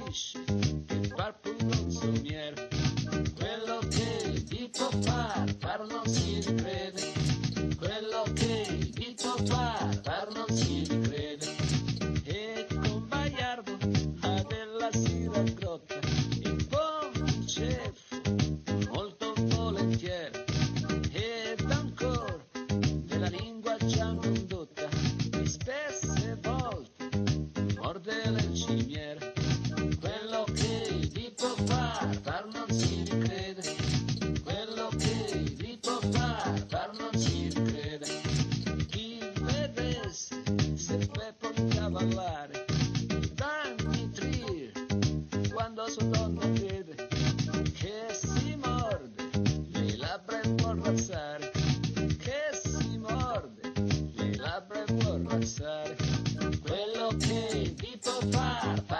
capisce che far pulonzomiere, quello che vi può far non si ricrede, quello che vi può far non si ricrede. E con Baiardo a della sera grotta il buon ceffo molto volentieri, ed ancora della lingua già non dotta, e spesse volte morde le cimiere, quello che vi può far non si ricrede, quello che vi può far non si ricrede. Chi vedesse se Peppo cavallare danni trir quando sua donna vede che si morde le labbra e può razzare, che si morde le labbra e può razzare, quello che vi può far